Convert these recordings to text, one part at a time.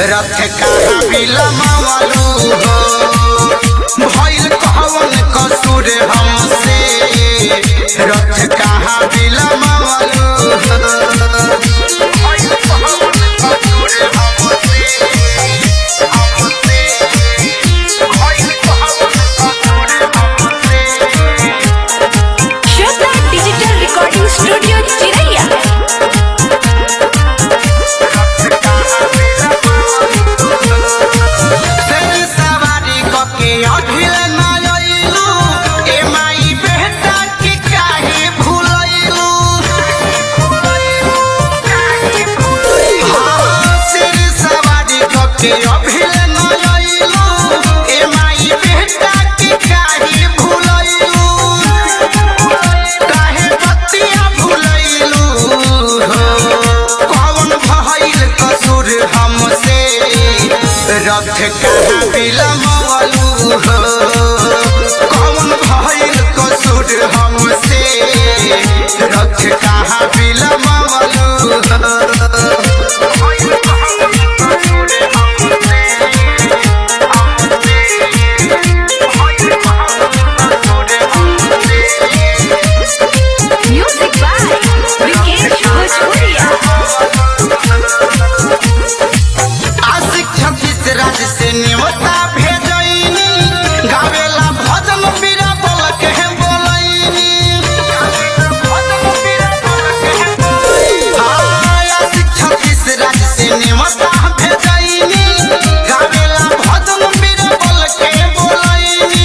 रथ कहाँ बिलमवलू हो भइल कवन कसूर हमसे रथ कहाँ बिलमवलू हो भइल कवन कसूर हमसे भइल कवन कसूर हमसे। श्रद्धा डिजिटल रिकॉर्डिंग स्टूडियो चिरैया। रथ कहाँ बिलमवलू हो कौन भइल कसूर हमसे रथ कहाँ बिलमवलू म्यूजिक बाय विकेश भोजपुरिया। राज से न्योता भेजैनी गावेला भजन बीरा बोल के बोलैनी छत्तीस राज से न्योता भेजैनी गावेला भजन बीरा बोल के बोलैनी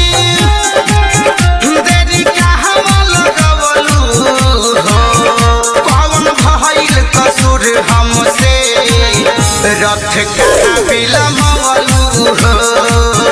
देरी कहाँ लगवलू हो कौन भइल कसूर हमसे रथ कहाँ बिलमवलू हो।